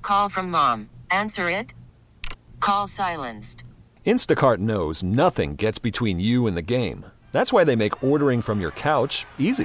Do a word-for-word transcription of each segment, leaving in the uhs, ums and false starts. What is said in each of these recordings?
Call from mom. Answer it. Call silenced. Instacart knows nothing gets between you and the game. That's why they make ordering from your couch easy.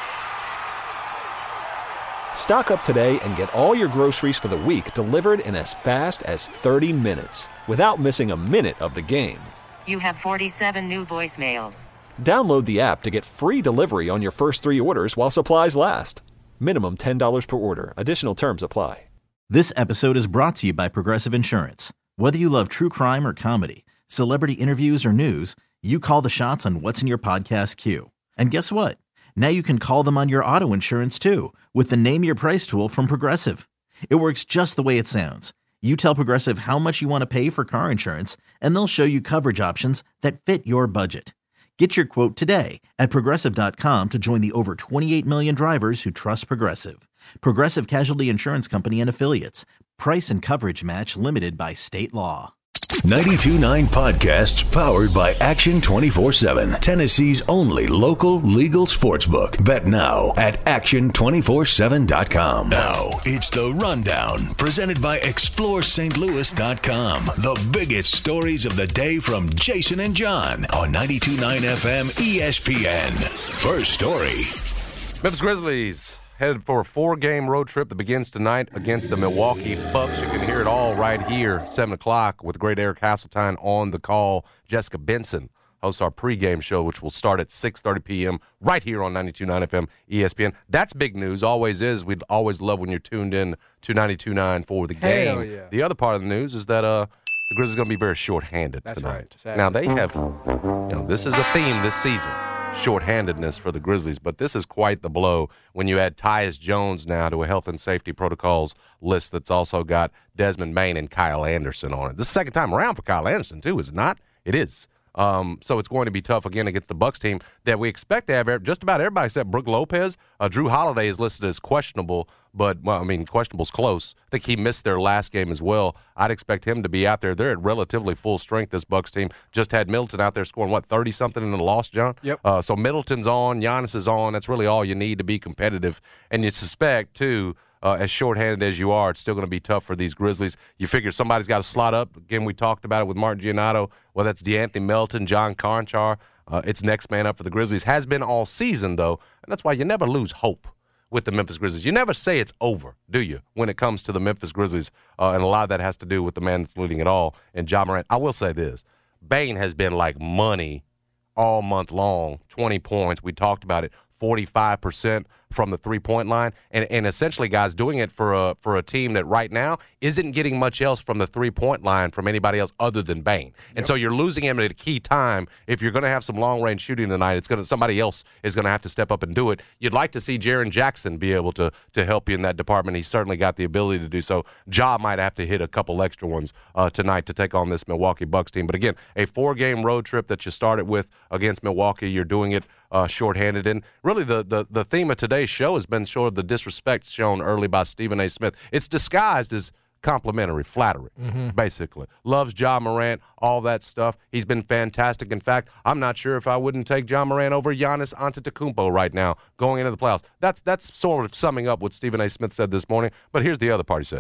Stock up today and get all your groceries for the week delivered in as fast as thirty minutes without missing a minute of the game. You have forty-seven new voicemails. Download the app to get free delivery on your first three orders while supplies last. Minimum ten dollars per order. Additional terms apply. This episode is brought to you by Progressive Insurance. Whether you love true crime or comedy, celebrity interviews or news, you call the shots on what's in your podcast queue. And guess what? Now you can call them on your auto insurance too with the Name Your Price tool from Progressive. It works just the way it sounds. You tell Progressive how much you want to pay for car insurance, and they'll show you coverage options that fit your budget. Get your quote today at Progressive dot com to join the over twenty-eight million drivers who trust Progressive. Progressive Casualty Insurance Company and Affiliates. Price and coverage match limited by state law. ninety-two point nine Podcasts powered by Action twenty-four seven. Tennessee's only local legal sportsbook. Bet now at action two four seven dot com. Now it's The Rundown, presented by explore st louis dot com. The biggest stories of the day from Jason and John on ninety-two point nine F M E S P N. First story. Memphis Grizzlies headed for a four-game road trip that begins tonight against the Milwaukee Bucks. You can hear it all right here, seven o'clock, with great Eric Hasseltine on the call. Jessica Benson hosts our pregame show, which will start at six thirty p.m. right here on ninety-two point nine F M E S P N. That's big news, always is. We'd always love when you're tuned in to ninety-two point nine for the game. Hell yeah. The other part of the news is that uh, the Grizzlies are going to be very short-handed That's tonight. right. Now, they have, you know, this is a theme this season. Short-handedness for the Grizzlies, but this is quite the blow when you add Tyus Jones now to a health and safety protocols list that's also got Desmond Bane and Kyle Anderson on it. This is the second time around for Kyle Anderson, too, is it not? It is. Um, so it's going to be tough again against the Bucks team that we expect to have just about everybody except Brook Lopez. Uh, Drew Holiday is listed as questionable, but, well, I mean, questionable's close. I think he missed their last game as well. I'd expect him to be out there. They're at relatively full strength, this Bucks team. Just had Middleton out there scoring, what, thirty-something in the loss, John? Yep. Uh, so Middleton's on, Giannis is on. That's really all you need to be competitive. And you suspect, too, Uh, as shorthanded as you are, it's still going to be tough for these Grizzlies. You figure somebody's got to slot up. Again, we talked about it with Martin Giannotto. Well, that's DeAnthony Melton, John Conchar. Uh, it's next man up for the Grizzlies. Has been all season, though, and that's why you never lose hope with the Memphis Grizzlies. You never say it's over, do you, when it comes to the Memphis Grizzlies? Uh, and a lot of that has to do with the man that's leading it all, and Ja Morant. I will say this. Bane has been like money all month long, twenty points. We talked about it. forty-five percent from the three-point line, and, and essentially, guys, doing it for a for a team that right now isn't getting much else from the three-point line from anybody else other than Bane. And yep. So you're losing him at a key time. If you're going to have some long-range shooting tonight, it's going to somebody else is going to have to step up and do it. You'd like to see Jaren Jackson be able to to help you in that department. He's certainly got the ability to do so. Ja might have to hit a couple extra ones uh, tonight to take on this Milwaukee Bucks team. But again, a four-game road trip that you started with against Milwaukee, you're doing it uh, shorthanded. And really, the, the the theme of today's show has been sort of the disrespect shown early by Stephen A. Smith. It's disguised as complimentary, flattery, mm-hmm. basically. Loves Ja Morant, all that stuff. He's been fantastic. In fact, I'm not sure if I wouldn't take Ja Morant over Giannis Antetokounmpo right now going into the playoffs. That's that's sort of summing up what Stephen A. Smith said this morning. But here's the other part he said.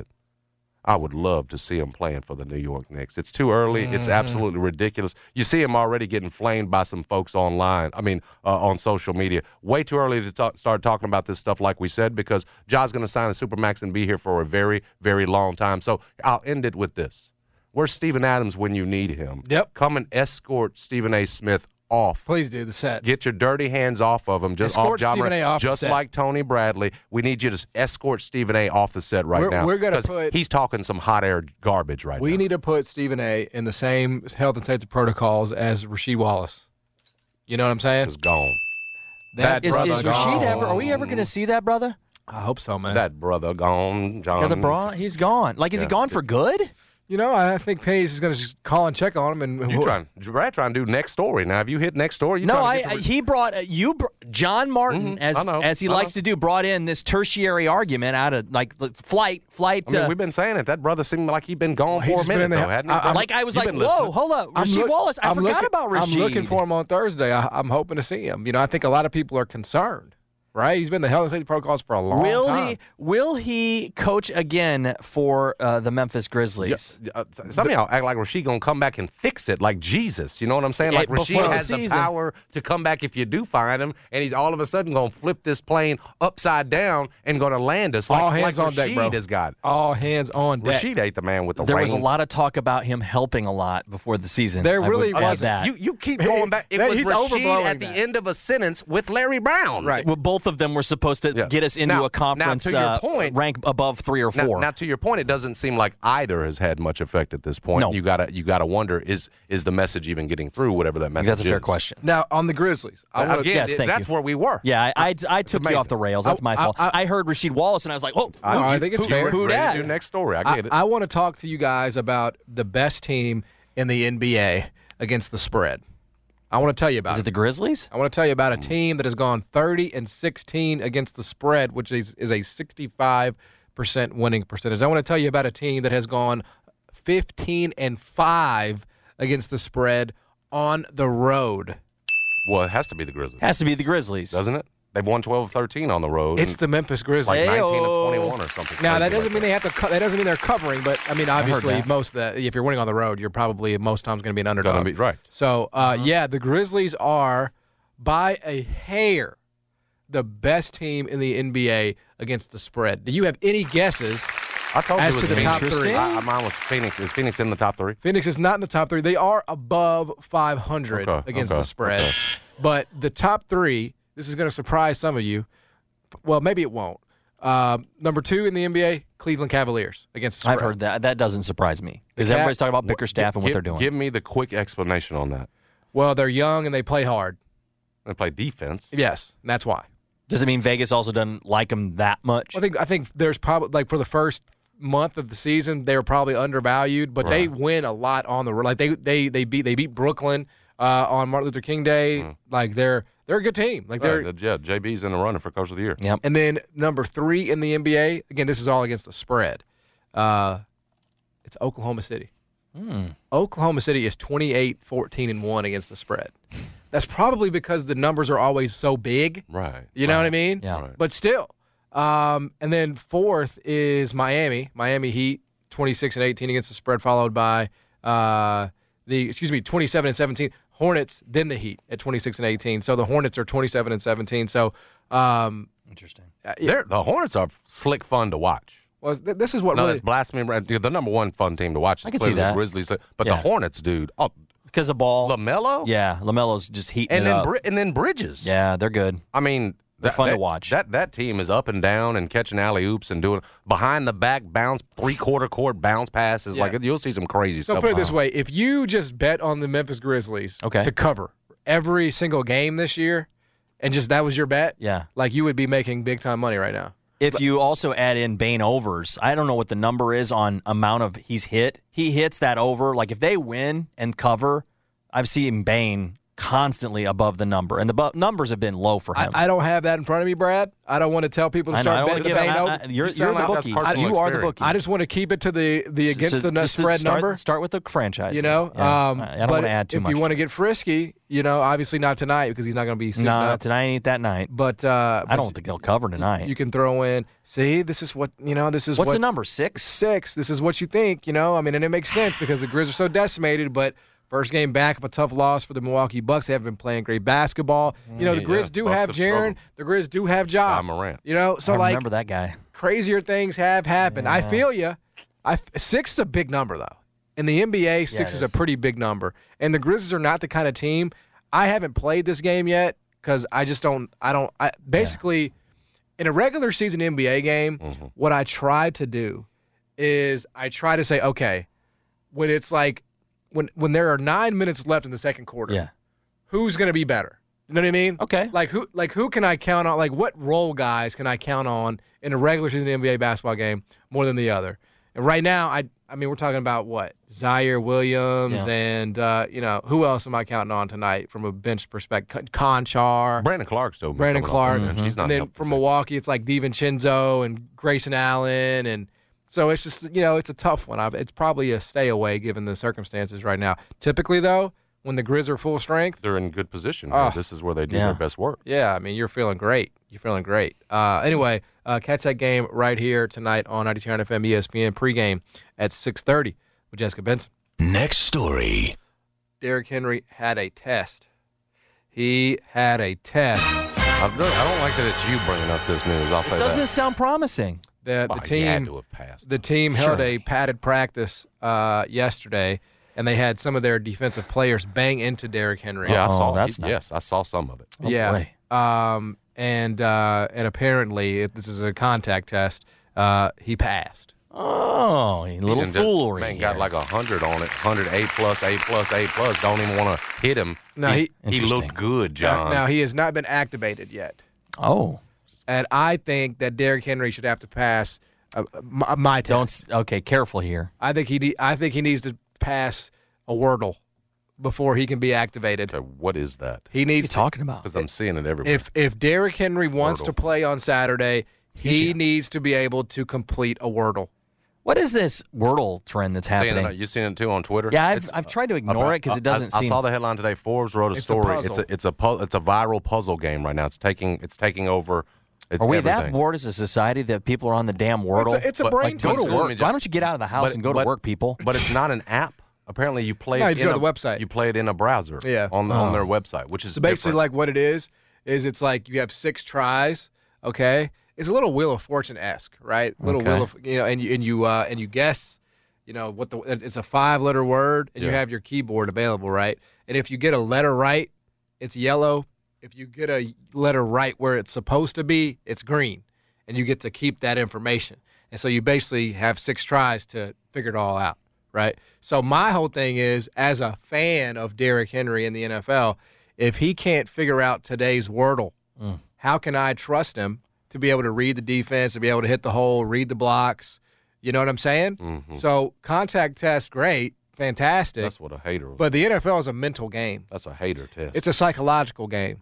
I would love to see him playing for the New York Knicks. It's too early. Mm-hmm. It's absolutely ridiculous. You see him already getting flamed by some folks online, I mean, uh, on social media. Way too early to talk, start talking about this stuff like we said because Ja's going to sign a Supermax and be here for a very, very long time. So I'll end it with this. Where's Steven Adams when you need him? Yep. Come and escort Stephen A. Smith off. Please do the set. Get your dirty hands off of him. Just escort off Stephen A. off just the set. like Tony Bradley. We need you to escort Stephen A. off the set right we're, now. We're gonna put. He's talking some hot air garbage right we now. We need to put Stephen A. in the same health and safety protocols as Rasheed Wallace. You know what I'm saying? Just gone. That, That is, brother is gone. Rasheed ever? Are we ever going to see that brother? I hope so, man. That brother gone, John. Yeah, the bra, he's gone. Like, is Yeah. he gone for good? You know, I think Penny's is going to just call and check on him. And You trying? Brad trying to do next story. Now, have you hit next story? You No, trying I, to get I the- he brought uh, you br- John Martin Mhm, as I know, as he I likes know. to do brought in this tertiary argument out of like the flight flight. I mean, uh, we've been saying it. That brother seemed like he'd been gone He's for a just been minute, in the- though, hadn't he? I- I'm- like I was You've like, been whoa, listening. hold up, I'm Rasheed look- Wallace. I I'm forgot looking- about Rasheed. I'm looking for him on Thursday. I, I'm hoping to see him. You know, I think a lot of people are concerned. right? He's been the health and safety protocols for a long will time. he will he coach again for uh, the Memphis Grizzlies? Yeah, uh, some of y'all act like Rasheed gonna come back and fix it like Jesus. You know what I'm saying? Like Yeah, before Rasheed the has the season. power to come back if you do find him, and he's all of a sudden gonna flip this plane upside down and gonna land us like, All hands like on deck, Rasheed bro. has got. All hands on deck. Rasheed ain't the man with the There was a reins. lot of talk about him helping a lot before the season. There I really would add wasn't. that. You you keep going back. It was He's Rasheed overblowing at the that. end of a sentence with Larry Brown. Right. Well, both of them were supposed to Yeah. get us into Now- a conference now, to your uh, point- rank above three or Now, four. now, to your point, it doesn't seem like either has had much effect at this point. No. You gotta you gotta wonder is is the message even getting through? Whatever that I think message that's a fair is. question. Now, on the Grizzlies, I want to. Again, Yes, it- thank that's you. where we were. Yeah, I, I, I took you amazing. off the rails. That's my I- fault. I, I- heard Rasheed Wallace, and I was like, oh, I- I think it's who, fair. Who Who that? dat? Do next story. I I, get it. I want to talk to you guys about the best team in the N B A against the spread. I want to tell you about is it the Grizzlies? I want to tell you about a team that has gone thirty and sixteen against the spread, which is, is a sixty-five percent winning percentage. I want to tell you about a team that has gone fifteen and five against the spread on the road. well, it has to be the Grizzlies, Has to be the Grizzlies. doesn't it? They've won twelve of thirteen on the road. It's and the Memphis Grizzlies. like Hey-o. nineteen of twenty-one or something. Now that crazy doesn't like mean they have to. Co- that doesn't mean they're covering, but I mean, obviously, that. most of the if you're winning on the road, you're probably most times going to be an underdog. Gonna be- right. So, uh, yeah, the Grizzlies are by a hair the best team in the N B A against the spread. Do you have any guesses? I told you As it to was the top Phoenix. three. I, I- mine was Phoenix. Is Phoenix in the top three? Phoenix is not in the top three. They are above five hundred Okay, against okay, the spread. okay. But the top three, this is going to surprise some of you. Well, maybe it won't. Um, number two in the N B A, Cleveland Cavaliers against the spread. I've heard that. That doesn't surprise me because The Cav- everybody's talking about Bickerstaff and what Give- they're doing. Give me the quick explanation on that. Well, they're young and they play hard. They play defense. Yes, and that's why. Does it mean Vegas also doesn't like them that much? I think I think there's probably like for the first month of the season they were probably undervalued, but they Right. win a lot on the road. Like they they they beat they beat Brooklyn uh, on Martin Luther King Day. Like they're they're a good team. Like they're Right, yeah, J B's in the running for Coach of the Year. Yep. and then number three in the N B A. Again, this is all against the spread. Uh, it's Oklahoma City. Oklahoma City is twenty-eight, fourteen, and one against the spread. That's probably because the numbers are always so big. Right. You know what I mean? Yeah. Right. But still. Um, and then fourth is Miami. Miami Heat, twenty-six and eighteen against the spread, followed by uh, the excuse me, twenty-seven and seventeen. Hornets, then the Heat at twenty-six and eighteen. So the Hornets are twenty-seven and seventeen. So um, Interesting. uh, yeah, They're, the Hornets are slick fun to watch. well, th- this is what No, really that's blasphemy. right? The number one fun team to watch is I can see clearly that. the Grizzlies. But Yeah. the Hornets, dude. Oh, Because the ball. LaMelo? Yeah, LaMelo's just heating And it then, up. Bri- and then Bridges. Yeah, they're good. I mean, They're that- fun to that- watch. That that team is up and down and catching alley oops and doing behind the back bounce, three quarter court bounce passes. Yeah. Like you'll see some crazy So stuff. put it this way: if you just bet on the Memphis Grizzlies Okay. to cover every single game this year, and just that was your bet, Yeah. like you would be making big time money right now. If you also add in Bane overs, I don't know what the number is on amount of he's hit. He hits that over. Like if they win and cover, I've seen Bane constantly above the number, and the bu- numbers have been low for I, him. I don't have that in front of me, Brad. I don't want to tell people to I know, I start don't betting the wanna Bane give- over. I- I- You're, You you're sound the like that's bookie. personal You are the experience. bookie. I just want to keep it to the the against So- the nut just to spread start, number. Start with the franchise. You know, Yeah. um, I don't but want to add too if much. you want to get frisky, you know, obviously not tonight because he's not going to be sitting no, up. tonight ain't that night. But uh, I don't think they'll cover tonight. You can throw in. See, this is what you know. This is What's what, the number? Six. Six. This is what you think. You know, I mean, and it makes sense because the Grizz are so decimated. But first game back of a tough loss for the Milwaukee Bucks. They haven't been playing great basketball. You know, the Yeah, Grizz yeah. do Bucks have have Jaren. struggled. The Grizz do have Ja. Ja Morant. You know, so I like remember that guy. crazier things have happened. I feel you. I six is a big number though. In the N B A, six it is a is. pretty big number. And the Grizzlies are not the kind of team. I haven't played this game yet because I just don't. I don't. I basically in a regular season N B A game, Mm-hmm. what I try to do is I try to say, okay, when it's like when when there are nine minutes left in the second quarter, Yeah. who's going to be better? You know what I mean? Okay. Like who? Like who can I count on? Like what role guys can I count on in a regular season N B A basketball game more than the other? And right now, I I mean, we're talking about what Zaire Williams Yeah. and uh, you know who else am I counting on tonight from a bench perspective? Conchar, Brandon Clark still. Brandon coming Clark, off the bench. He's not and then helping from the Milwaukee, it's like DiVincenzo and Grayson Allen, and so it's just you know it's a tough one. I, it's probably a stay away given the circumstances right now. Typically, though, when the Grizz are full strength, they're in good position. Oh. This is where they do Yeah. their best work. yeah, I mean, you're feeling great. You're feeling great. Uh, anyway, uh, catch that game right here tonight on ninety-two point nine F M E S P N pregame at six thirty with Jessica Benson. Next story. Derrick Henry had a test. He had a test. I don't, I don't like that it's you bringing us this news. I'll This say doesn't that. sound promising. The, Well, the he had team to have passed. the team held Surely. a padded practice uh, yesterday, and they had some of their defensive players bang into Derrick Henry. yeah, I Oh, saw. that's he- not- yes, I saw some of it. Oh, yeah. boy. Um, and uh, and apparently, if this is a contact test, uh, he passed. Oh, a little And the foolery. Man here. got like a hundred on it. Hundred A plus, A plus, A plus. Don't even want to hit him. No, He's- he- he Interesting. looked good, Now, John. now, he has not been activated yet, Oh, and I think that Derrick Henry should have to pass uh, my, my test. don't. s- Okay, careful here. I think he. de- I think he needs to pass a Wordle before he can be activated. Okay, what is that? He What are needs you to- talking about? Because I'm seeing it everywhere. If if Derrick Henry wants Wordle. to play on Saturday, he Easier. needs to be able to complete a Wordle. What is this Wordle trend that's Seeing happening? it, you seen it too on Twitter? Yeah, I've, It's I've tried to about- ignore it because it doesn't I, seem. I saw the headline today. Forbes wrote a It's a story. it's puzzle. a it's a pu- it's a viral puzzle game right now. It's taking it's taking over. It's Are we everything. that bored as a society that people are on the damn Wordle? It's a, it's a But- brain like, Go but- to teaser. work. But- Why don't you get out of the house but- and go but- to work, people? But it's not an app. Apparently, you play No, it you just in go to a, the website. You play it in a browser. Yeah. on on their website, which is So basically, different. like what it is is it's like you have six tries. Okay, it's a little Wheel of Fortune esque, right? Little Okay. Wheel of you know, and you and you uh, and you guess, you know what the it's a five letter word, and you Yeah. have your keyboard available, right? And if you get a letter right, it's yellow. If you get a letter right where it's supposed to be, it's green, and you get to keep that information. And so you basically have six tries to figure it all out, right? So my whole thing is, as a fan of Derrick Henry in the N F L, if he can't figure out today's Wordle, how can I trust him to be able to read the defense, to be able to hit the hole, read the blocks? You know what I'm saying? Mhm. So contact test, great, fantastic. That's what a hater. But the N F L is a mental game. that's a hater test. It's a psychological game.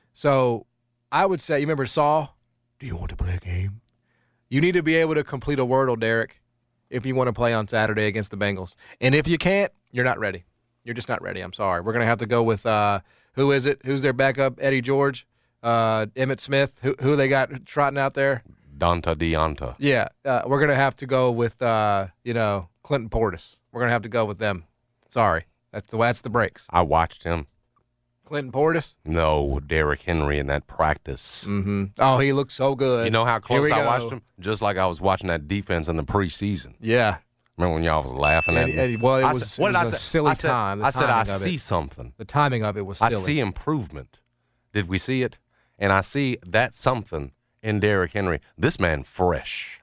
So I would say, you remember Saul? Do you want to play a game? You need to be able to complete a Wordle, Derek, if you want to play on Saturday against the Bengals. And if you can't, you're not ready. You're just not ready. I'm sorry. We're going to have to go with, uh, who is it? Who's their backup? Eddie George? Uh, Emmett Smith? Who, who they got trotting out there? Donta Deonta. Yeah. Uh, we're going to have to go with, uh, you know, Clinton Portis. We're going to have to go with them. Sorry. That's the, that's the breaks. I watched him. Clinton Portis? No, Derrick Henry in that practice. Mm-hmm. Oh, he looked so good. You know how Here close we I go. watched him? Just like I was watching that defense in the preseason. Yeah. Remember when y'all was laughing at And- me? and- well, it I was- said- what it did was I a say? silly I said, time, the I said I timing of see it. something. The timing of it was I silly. see improvement. Did we see it? And I see that something in Derrick Henry. This man fresh.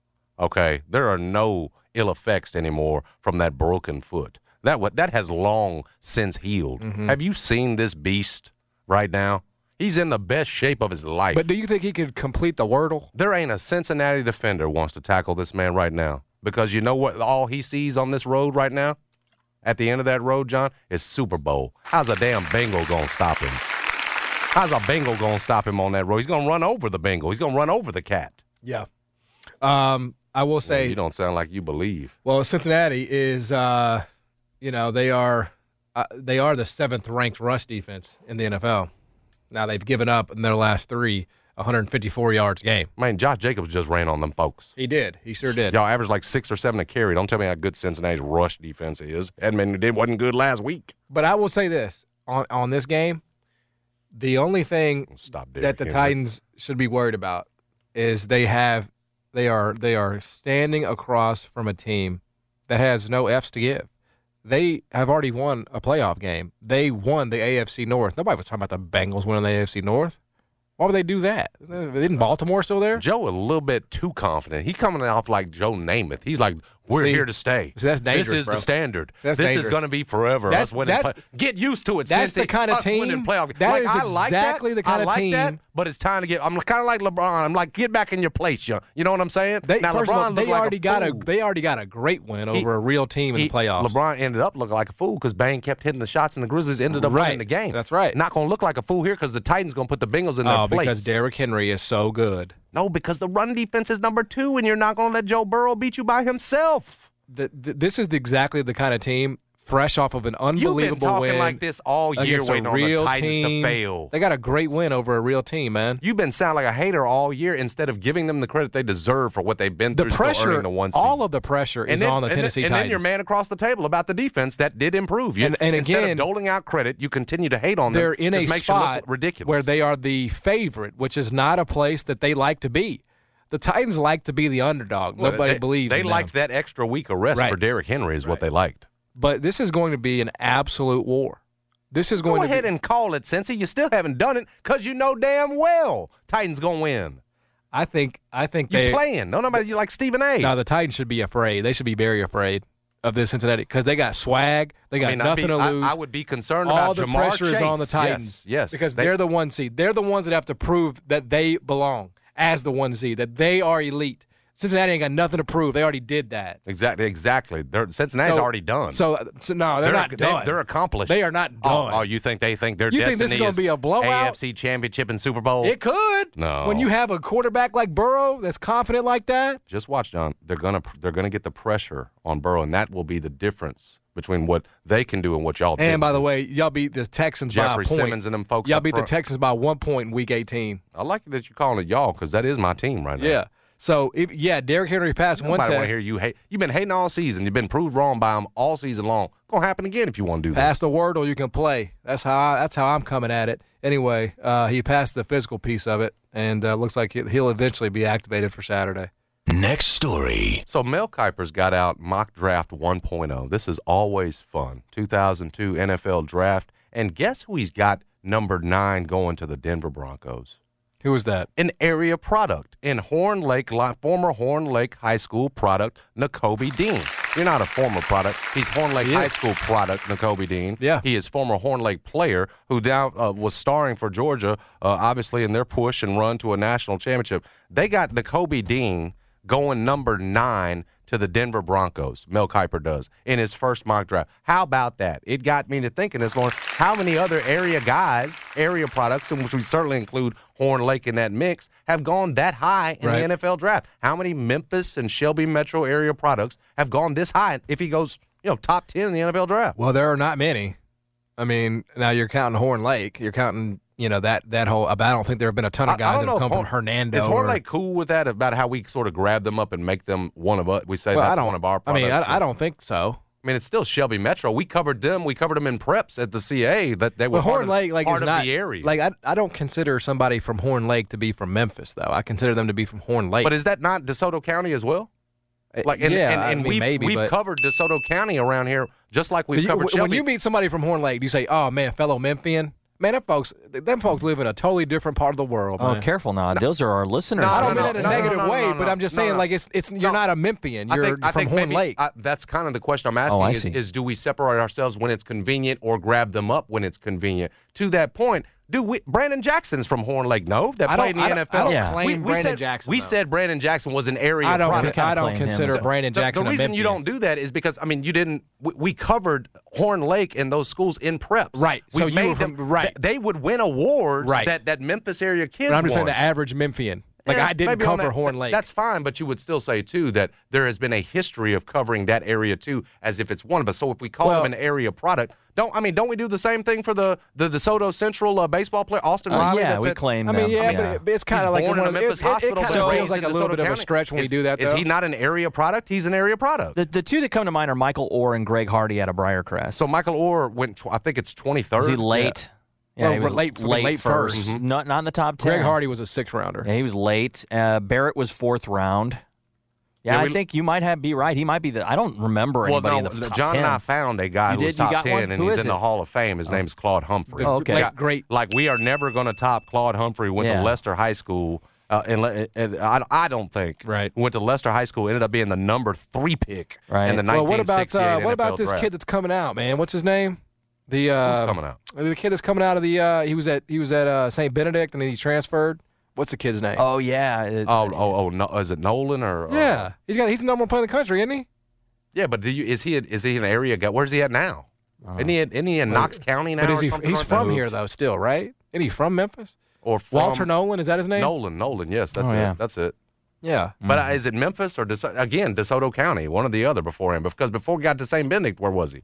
Okay, there are no ill effects anymore from that broken foot. That what that has long since healed. Mm-hmm. Have you seen this beast right now? He's in the best shape of his life. But do you think he could complete the Wordle? There ain't a Cincinnati defender wants to tackle this man right now because you know what? All he sees on this road right now, at the end of that road, John, is Super Bowl. How's a damn Bengal gonna stop him? How's a Bengal gonna stop him on that road? He's gonna run over the Bengal. He's gonna run over the cat. Yeah. Um, I will Well, say, you don't sound like you believe. well, Cincinnati is, uh, you know, they are, uh, they are the seventh ranked rush defense in the N F L. Now they've given up in their last three one hundred fifty-four yards a game. Man, Josh Jacobs just ran on them folks. He did. He sure did. Y'all average like six or seven a carry. Don't tell me how good Cincinnati's rush defense is. Edmund did wasn't good last week. But I will say this on on this game, the only thing Stop that Derrick the Henry. Titans should be worried about is they have they are they are standing across from a team that has no F's to give. They have already won a playoff game. They won the A F C North. Nobody was talking about the Bengals winning the A F C North. Why would they do that? Isn't Baltimore still there? Joe a little bit too confident. He coming off like Joe Namath. He's like, we're See, here to stay. see, that's dangerous, This is bro. the standard. That's this dangerous. is going to be forever. That's- us winning. that's- play- Get used to it. that's Cincy. the kind of Us winning team- Playoff. that like, is I like that. exactly the kind I of like team- that, but it's time to get. I'm kind of like LeBron. I'm like, get back in your place, young. You know what I'm saying? They, now first LeBron of all, they looked like already a got a fool. they already got a great win He- over a real team in He- the playoffs. LeBron ended up looking like a fool because Bane kept hitting the shots, and the Grizzlies ended up Right. winning the game. That's right. Not going to look like a fool here because the Titans going to put the Bengals in their Oh, place. because Derrick Henry is so good. No, because the run defense is number two, and you're not going to let Joe Burrow beat you by himself. The, the, this is the, exactly the kind of team fresh off of an unbelievable You've been talking win like this all year, against waiting a on the real Titans team. to fail. They got a great win over a real team, man. You've been sounding like a hater all year instead of giving them the credit they deserve for what they've been The through, still pressure, earning the one seed. all of the pressure is then, on the and Tennessee then, and Titans. then you're man across the table about the defense that did improve. You, And- and instead again, of doling out credit, you continue to hate on them. They're in a Just makes you spot look ridiculous. where they are the favorite, which is not a place that they like to be. The Titans like to be the underdog. Well, Nobody they, believes They in liked them. that extra week of rest Right. for Derrick Henry is what they liked. But this is going to be an absolute war. This is going Go to ahead be, and call it, Cincy. You still haven't done it because you know damn well Titans going to win. I think I think You they playing. No, nobody you like Stephen A. No, the Titans should be afraid. They should be very afraid of this Cincinnati because they got swag. They got I mean, I'd nothing be- to I- lose. I would be concerned All about the Jamar pressure is on the Chase. Titans. Yes, yes. because They- they, are the one seed. They're the ones that have to prove that they belong as the one seed, that they are elite. Cincinnati ain't got nothing to prove. They already did that. Exactly, exactly. They're, Cincinnati's So- already done. So, so no, they're, not they- done. They're accomplished. They are not Oh, done. Oh, you think they think their You destiny think this is gonna be a blowout? A F C Championship and Super Bowl? It could. No. When you have a quarterback like Burrow that's confident like that, Just watch, John. They're gonna they're gonna get the pressure on Burrow, and that will be the difference between what they can do and what y'all. and did. by the way, y'all beat the Texans Jeffrey by a point. Simmons and them folks Y'all up beat front. the Texans by one point in Week eighteen. I like that you're calling it y'all because that is my team right now. Yeah. So, if, yeah, Derrick Henry passed one Nobody want test. to hear you hate. You've been hating all season. You've been proved wrong by them all season long. Gonna happen again if you want to do that. Pass the word or you can play. That's how I, that's how I'm coming at it. Anyway, uh, he passed the physical piece of it, and uh, looks like he- he'll eventually be activated for Saturday. Next story. So Mel Kiper's got out mock draft one point oh. This is always fun. two thousand two N F L draft. And guess who he's got number nine going to the Denver Broncos? Who was that? An area product in Horn Lake, li- former Horn Lake High School product, Nakobe Dean. You're not a former product. He's Horn Lake He High is. School product, Nakobe Dean. Yeah. He is former Horn Lake player who now uh, was starring for Georgia, uh, obviously in their push and run to a national championship. They got Nakobe Dean going number nine to the Denver Broncos. Mel Kiper does in his first mock draft. How about that? It got me to thinking this morning, how many other area guys, area products, in which we certainly include Horn Lake in that mix, have gone that high in Right. the N F L draft? How many Memphis and Shelby metro area products have gone this high if he goes, you know, top ten in the N F L draft? Well, there are not many. I mean, now you're counting Horn Lake. You're counting, you know, that that whole. I don't think there have been a ton of I- I guys don't that know have if come from Horn- Hernando. Is Horn or- Lake cool with that about how we sort of grab them up and make them one of us? We say Well, that's I don't, one of our I products. mean, I, I don't think so. I mean, it's still Shelby Metro. We covered them. We covered them in preps at the C A. That they were But part Horn of, Lake, like, part is of not the area. like I. I don't consider somebody from Horn Lake to be from Memphis, though. I consider them to be from Horn Lake. but is that not DeSoto County as well? Like, and, yeah, and, and I mean, we've, maybe, we've but- covered DeSoto County around here, just like we've You- covered when Shelby. you meet somebody from Horn Lake, do you say, "Oh man, fellow Memphian"? Man, them folks, them folks live in a totally different part of the world. Oh, man. careful now. Those are our listeners. No, I no, don't no, mean that in no, a no, negative no, no, way, no, but I'm just no, saying, no. like it's it's you're No. not a Memphian. I You're think, I from think Horn maybe, Lake. uh, that's kind of the question I'm asking Oh, I is, see. is do we separate ourselves when it's convenient or grab them up when it's convenient? To that point, do we, Brandon Jackson's from Horn Lake, no? That I don't- played in the I don't- N F L. I don't Yeah. claim we, we Brandon said, Jackson, We though. said Brandon Jackson was an area I don't. product. kinda I don't claim him consider as a- Brandon The- Jackson The, a reason you Memphian. don't do that is because I mean you didn't. We, we covered Horn Lake and those schools in preps. Right. We So you made were from- them, right. They would win awards. Right. That that Memphis area kids. But I'm just saying won. the average Memphian. Like Yeah, I didn't maybe on cover that- Horn th- Lake. That's fine, but you would still say too that there has been a history of covering that area too, as if it's one of us. So if we call Well- them an area product, don't I mean don't we do the same thing for the the DeSoto Central uh, baseball player Austin Uh, Riley? yeah, that's we at- claim I mean, them. yeah, yeah. but it, it's kind He's of like born one in a of- Memphis it, it, hospital, It but kind of raised feels like in a little DeSoto bit of a County. stretch when we Is- do that. Is though. he not an area product? He's an area product. The, the two that come to mind are Michael Orr and Greg Hardy out of Briarcrest. so Michael Orr went. Tw- I think it's twenty-third. was he late? Yeah, Well, he was late- late, late first. first. Mm-hmm. Not not in the top ten. Greg Hardy was a six rounder. Yeah, he was late. Uh, Barrett was fourth round. Yeah, Yeah, I we- think you might have be right. He might be the. I don't remember Well, anybody no, in the top John ten. and I found a guy You who was did? You top got ten, one? and Who he's is in the it? Hall of Fame. His name's Claude Humphrey. The Oh, okay. late, great. Like we are never going to top Claude Humphrey. Went Yeah. to Leicester High School, uh, and, le- and I, I don't think Right. went to Leicester High School. Ended up being the number three pick Right. in the Well, what nineteen about sixty-eight uh, what N F L about this draft. kid that's coming out, man? What's his name? The uh, Who's coming out? The kid that's coming out of the. Uh, he was at he was at uh, Saint Benedict and then he transferred. What's the kid's name? Oh yeah. It- Oh, oh, oh! No, is it Nolan or? uh, yeah, he's got he's the number one player in the country, isn't he? yeah. But do you, is he a, is he an area guy? Where's he at now? Isn't he isn't he in Knox County now? But is or he? something He's like from that? here though, still, right? Isn't he from Memphis? Or from Walter Nolan, is that his name? Nolan, Nolan. Yes, that's Oh, it. yeah. That's it. Yeah. But uh, is it Memphis or DeSoto? Again, DeSoto County, one or the other beforehand? Because before we got to Saint Benedict, where was he?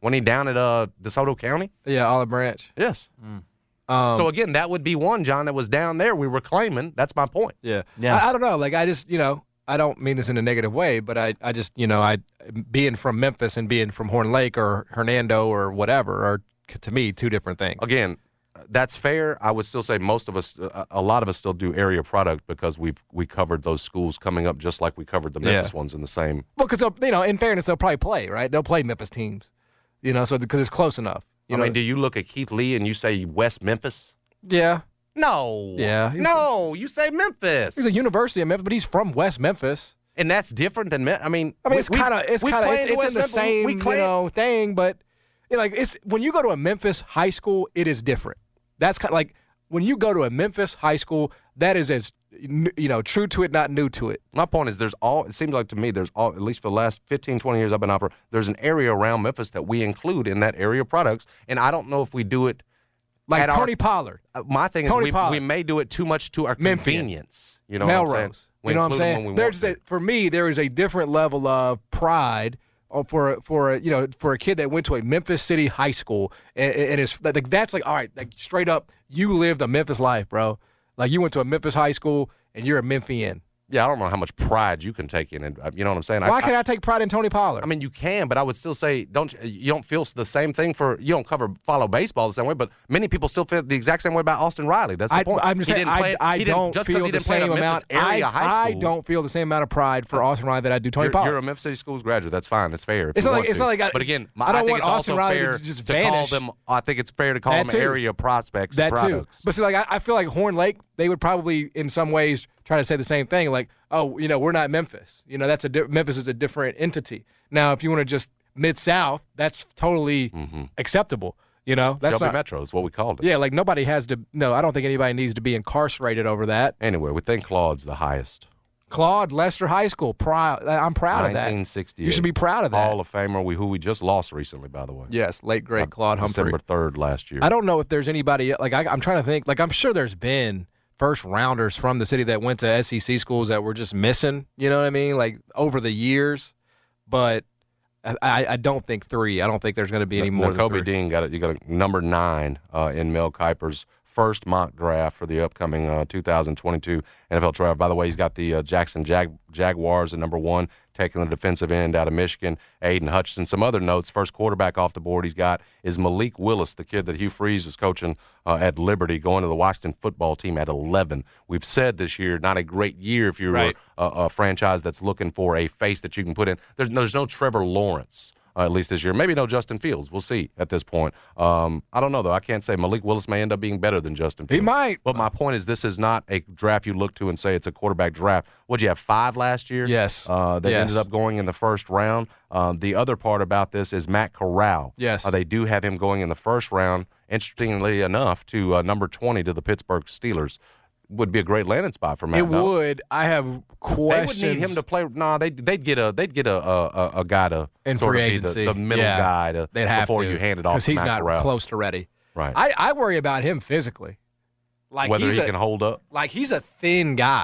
When he down at uh, DeSoto County? Yeah, Olive Branch. Yes. Um, so, again, that would be one, John, that was down there. We were claiming. That's my point. Yeah. Yeah. I, I don't know. Like, I just, you know, I don't mean this in a negative way, but I, I just, you know, I being from Memphis and being from Horn Lake or Hernando or whatever are, to me, two different things. Again, that's fair. I would still say most of us, a lot of us still do area product because we've we covered those schools coming up just like we covered the Memphis Yeah. ones in the same. Well, because, you know, in fairness, they'll probably play, right? They'll play Memphis teams, you know, so because it's close enough. You I know? mean, do you look at Keith Lee and you say West Memphis? Yeah. No. Yeah. He's- No, you say Memphis. He's a University of Memphis, but he's from West Memphis. And that's different than Me- I mean, I mean, it's we- kind of it's we kind of claim it's, it's West in the Memphis, same we you claim- know thing, but you know, like it's when you go to a Memphis high school, it is different. That's kind of like when you go to a Memphis high school, that is as you know true to it, not new to it. My point is, there's all. It seems like to me, there's all. At least for the last fifteen, twenty years I've been operating, there's an area around Memphis that we include in that area of products, and I don't know if we do it. Like at our- Tony Pollard, Uh, my thing Tony is, we, Pollard. we may do it too much to our Memphian. convenience. You know what I'm saying? Melrose. We You know what I'm include them when saying? we There's want a, for me, there is a different level of pride uh, for for you know for a kid that went to a Memphis City high school, and, and it's like that's like all right, like straight up, you lived a Memphis life, bro. Like you went to a Memphis high school, and you're a Memphian. Yeah, I don't know how much pride you can take in it. You know what I'm saying? Why I, can't I, take pride in Tony Pollard? I mean, you can, but I would still say, don't you don't feel the same thing for you don't cover follow baseball the same way, but many people still feel the exact same way about Austin Riley. That's the I, point. I'm just He saying, didn't play I, it- I he didn't- don't just 'cause feel he the didn't play at a same amount. Memphis area I, high I school. don't feel the same amount of pride for Austin Riley that I do Tony You're, Pollard. you're a Memphis City Schools graduate. That's fine. That's fair. if It's you not want like- it's to. not like I- But again, my, I don't think want it's Austin also Riley to fair just to call vanish. them. I think it's fair to call That them too. area prospects. That and too. products. But see, like I, I feel like Horn Lake, they would probably, in some ways, try to say the same thing. Like, oh, you know, we're not Memphis. You know, that's a di- Memphis is a different entity. Now, if you want to just Mid South, that's totally acceptable. You know, that's Shelby not. Metro is what we called it. Yeah, like nobody has to. No, I don't think anybody needs to be incarcerated over that. Anyway, we think Claude's the highest. Claude Lester High School. Proud. I'm proud of that. nineteen sixty-eight. You should be proud of that. Hall of Famer, we, who we just lost recently, by the way. Yes, late great Claude Humphrey. December third last year. I don't know if there's anybody like I, I'm trying to think. Like I'm sure there's been first rounders from the city that went to S E C schools that were just missing. You know what I mean? Like over the years, but I, I, I don't think three. I don't think there's going to be any more. than Kobe three. Dean got it. You got a number nine uh, in Mel Kiper's first mock draft for the upcoming uh, two thousand twenty-two N F L draft. By the way, he's got the uh, Jackson Jag- Jaguars at number one, taking the defensive end out of Michigan, Aiden Hutchinson. Some other notes: first quarterback off the board he's got is Malik Willis, the kid that Hugh Freeze was coaching uh, at Liberty, going to the Washington football team at eleven. We've said this year, not a great year if you're Right. a, a franchise that's looking for a face that you can put in. There's, there's no Trevor Lawrence. Uh, at least this year. Maybe no Justin Fields. We'll see at this point. Um, I don't know, though. I can't say. Malik Willis may end up being better than Justin He Fields. might. But my point is, this is not a draft you look to and say it's a quarterback draft. What'd you have, five last year? Yes. Uh, that Yes. ended up going in the first round. Um, the other part about this is Matt Corral. Yes. Uh, they do have him going in the first round, interestingly enough, to uh, number twenty to the Pittsburgh Steelers. Would be a great landing spot for Matt. It no? would. I have They questions. would need him to play. Nah, they they'd get a they'd get a a, a, a guy to in sort free of be agency. the, the middle Yeah. guy to They'd have before to, you hand it off because to he's Matt not Corral. close to ready. Right. I, I worry about him physically. Like Whether he's he a, can hold up. Like he's a thin guy.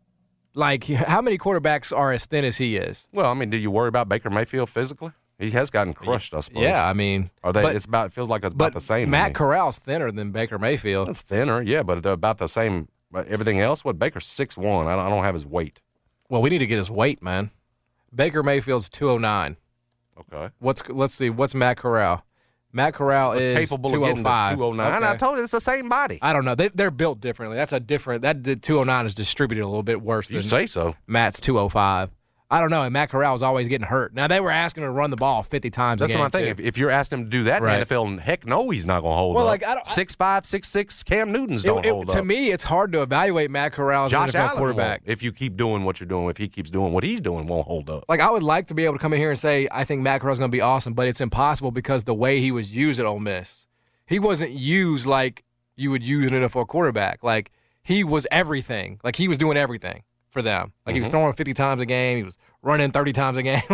Like how many quarterbacks are as thin as he is? Well, I mean, do you worry about Baker Mayfield physically? He has gotten crushed, I suppose. Yeah, I mean, Are they? but, it's about. It feels like it's but about the same. to Matt me. Corral's thinner than Baker Mayfield. Thinner, yeah, but they're about the same. But everything else, what Baker's six one. I don't, I don't have his weight. Well, we need to get his weight, man. Baker Mayfield's two oh nine. Okay. What's let's see, what's Matt Corral? Matt Corral is capable two of oh getting five. to two oh nine. Okay. I told you it's the same body. I don't know. They, they're built differently. That's a different. That the two oh nine is distributed a little bit worse You than say so. Matt's two oh five. I don't know. And Matt Corral was always getting hurt. Now they were asking him to run the ball fifty times. That's a game, what I'm thinking. too. If, if you're asking him to do that Right. in the N F L, heck no, he's not going to hold Well, up. like, I don't- I- six five, six six Cam Newtons It- don't it- hold to up. me, it's hard to evaluate Matt Corral as an Josh N F L Allen quarterback. won't. If you keep doing what you're doing, if he keeps doing what he's doing, won't hold up. Like I would like to be able to come in here and say I think Matt Corral's going to be awesome, but it's impossible because the way he was used at Ole Miss, he wasn't used like you would use an N F L quarterback. Like he was everything. Like he was doing everything for them. Like he was throwing fifty times a game. He was running thirty times a game. like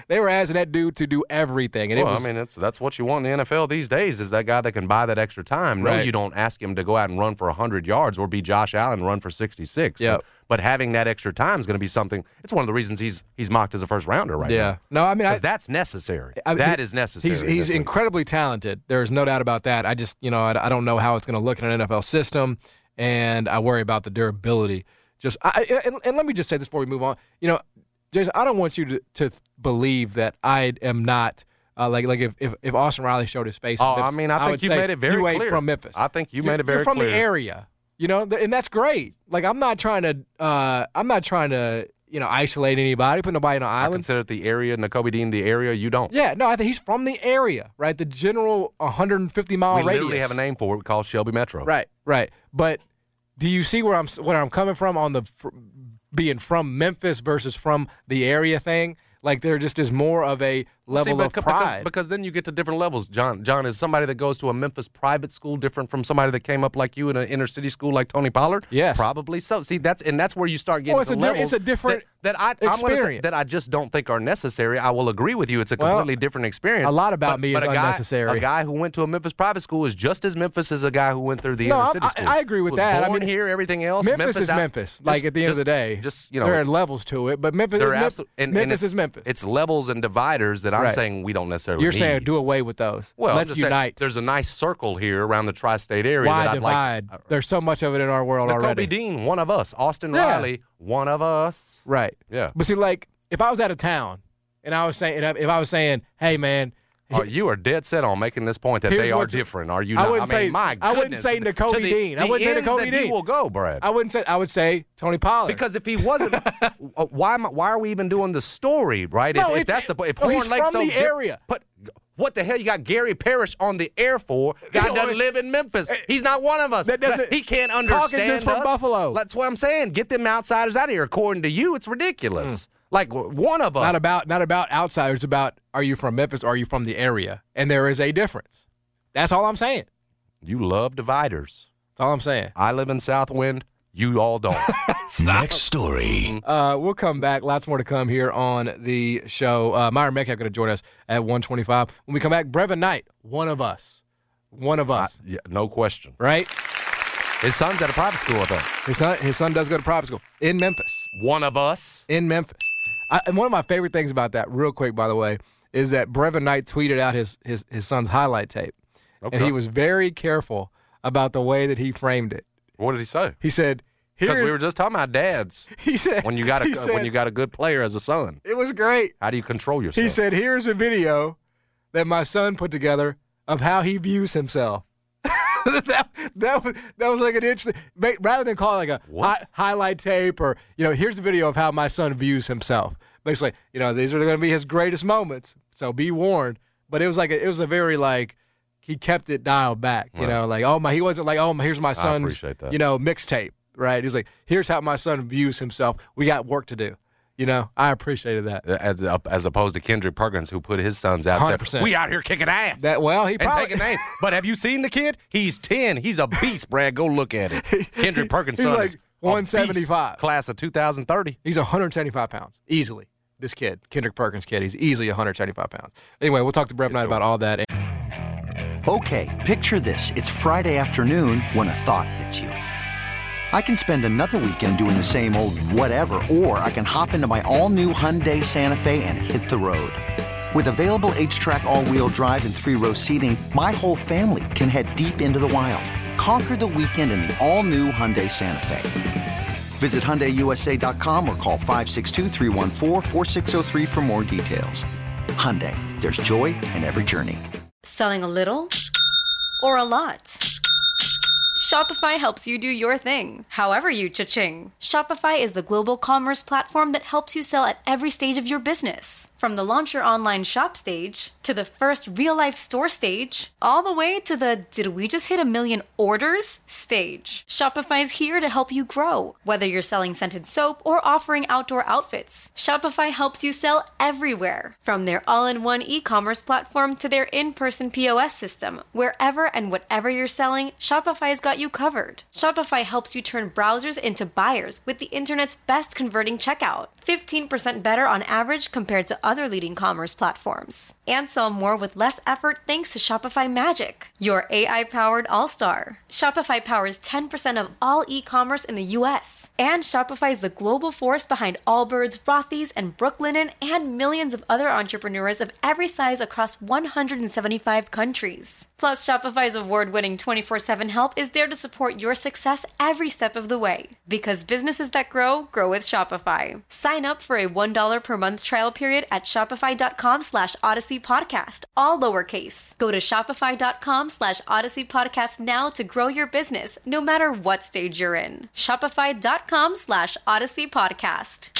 they were asking that dude to do everything. And well, it was, I mean, it's, that's what you want in the N F L these days is that guy that can buy that extra time. No, Right. you don't ask him to go out and run for one hundred yards or be Josh Allen and run for sixty-six. Yep. But, but having that extra time is going to be something. It's one of the reasons he's he's mocked as a first rounder right now. yeah. No, I mean, I, Because that's necessary. I mean, that he- is necessary. He's in he's this league. incredibly talented. There's no doubt about that. I just, you know, I, I don't know how it's going to look in an N F L system, and I worry about the durability. Just, I, and, and let me just say this before we move on. You know, Jason, I don't want you to, to believe that I am not. Uh, like, like if, if, if Austin Riley showed his face. Oh, that I mean, I think would you say, made it very you ain't clear. from Memphis. I think you You're- made it very You're from clear. the area, you know, th- and that's great. Like, I'm not trying to, uh, I'm not trying to, you know, isolate anybody, put nobody on an I island. consider the area, Nakobe Dean, the area. You don't. Yeah, no, I think he's from the area, right? The general one hundred fifty mile we radius. literally have a name for it. We call it Shelby Metro. Right, right. But do you see where I'm where I'm coming from on the fr- being from Memphis versus from the area thing? Like there just is more of a level See, but of because, pride. Because then you get to different levels. John, John is somebody that goes to a Memphis private school different from somebody that came up like you in an inner city school like Tony Pollard? Yes. Probably so. See, that's and that's where you start getting Well, it's to a di- levels it's a different that, that I, I'm gonna say, experience. that I just don't think are necessary. I will agree with you. It's a Well, completely different experience. a lot about but, me but is a guy, unnecessary. A guy who went to a Memphis private school is just as Memphis as a guy who went through the No, inner I- city I- school. I agree with Was that. I Born mean, here, everything else. Memphis, is out- Memphis. just- like at the end just- of the day, just you know, there are levels to it. But Memphis, there are Mem- absolute, and, and Memphis it's, is Memphis. It's levels and dividers that I'm Right. saying we don't necessarily. You're need. saying do away with those. Well, I'm let's just saying, unite. there's a nice circle here around the tri-state area. Why that I'd divide? Like, There's so much of it in our world Nakobe already. Dean, one of us. Austin Yeah. Riley, one of us. Right. Yeah. But see, like if I was out of town and I was saying, if I was saying, hey man. Oh, you are dead set on making this point that Here's they are what's- different. Are you I not? wouldn't I mean, say- my I wouldn't goodness. say To Nakobe the- Dean. I the wouldn't say ends Nakobe that Dean. He will go, Brad. I wouldn't say. I would say Tony Pollard. Because if he wasn't, uh, why am I, why are we even doing the story, right? No, if, if it's- that's the point, if no, Horn he's Lake's from so the di- area. But what the hell you got Gary Parrish on the air for? Guy No, doesn't it- live in Memphis. He's not one of us. That doesn't- he can't Hawkins understand is from us. Buffalo. That's what I'm saying. Get them outsiders out of here. According to you, it's ridiculous. Like w- one of us. Not about not about outsiders. It's about are you from Memphis or are you from the area? And there is a difference. That's all I'm saying. You love dividers. That's all I'm saying. I live in Southwind. You all don't. Next story. Uh, we'll come back. Lots more to come here on the show. Uh, Myron Metcalf going to join us at one twenty-five. When we come back, Brevin Knight, one of us. One of us. Yeah, no question. Right? His son's at a private school, I think. His son, his son does go to private school in Memphis. One of us. In Memphis. I, and one of my favorite things about that, real quick, by the way, is that Brevin Knight tweeted out his, his, his son's highlight tape. Okay. And he was very careful about the way that he framed it. What did he say? He said, Because "Here." we were just talking about dads. He said, When you got a he said, when you got a good player as a son, it was great. how do you control yourself? He said, "Here's a video that my son put together of how he views himself." that, that was that was like an interesting. Rather than call it like a hi, highlight tape or you know, here's a video of how my son views himself. Basically, you know, these are going to be his greatest moments, so be warned. But it was like a, it was a very like he kept it dialed back. You Right. know, like oh my, he wasn't like oh my, here's my son's appreciate that. you know mixtape. Right? He was like, here's how my son views himself. We got work to do. You know, I appreciated that. as, as opposed to Kendrick Perkins, who put his sons out. one hundred Said, percent. we out here kicking ass. That well, he and probably taking names. But have you seen the kid? He's ten. He's a beast, Brad. Go look at it. Kendrick Perkins' He's son like is a one seventy-five. beast. Class of two thousand thirty. He's one hundred seventy-five pounds, easily. This kid, Kendrick Perkins' kid, he's easily one hundred seventy-five pounds. Anyway, we'll talk to Brevin Knight about all that. Okay, picture this. It's Friday afternoon when a thought hits you. I can spend another weekend doing the same old whatever, or I can hop into my all-new Hyundai Santa Fe and hit the road. With available H-Track all-wheel drive and three-row seating, my whole family can head deep into the wild. Conquer the weekend in the all-new Hyundai Santa Fe. Visit Hyundai U S A dot com or call five six two, three one four, four six zero three for more details. Hyundai, there's joy in every journey. Selling a little or a lot? Shopify helps you do your thing, however you cha-ching. Shopify is the global commerce platform that helps you sell at every stage of your business. From the launch your online shop stage, to to the first real-life store stage, all the way to the did we just hit a million orders stage. Shopify's here to help you grow. Whether you're selling scented soap or offering outdoor outfits, Shopify helps you sell everywhere. From their all-in-one e-commerce platform to their in-person P O S system, wherever and whatever you're selling, Shopify's got you covered. Shopify helps you turn browsers into buyers with the internet's best converting checkout, fifteen percent better on average compared to other leading commerce platforms. And sell more with less effort thanks to Shopify Magic, your A I-powered all-star. Shopify powers ten percent of all e-commerce in the U S. And Shopify is the global force behind Allbirds, Rothy's, and Brooklinen, and millions of other entrepreneurs of every size across one hundred seventy-five countries. Plus, Shopify's award-winning twenty-four seven help is there to support your success every step of the way. Because businesses that grow, grow with Shopify. Sign up for a one dollar per month trial period at shopify.com slash Odyssey Podcast, all lowercase. Go to shopify.com slash Odyssey Podcast now to grow your business, no matter what stage you're in. Shopify.com slash Odyssey Podcast.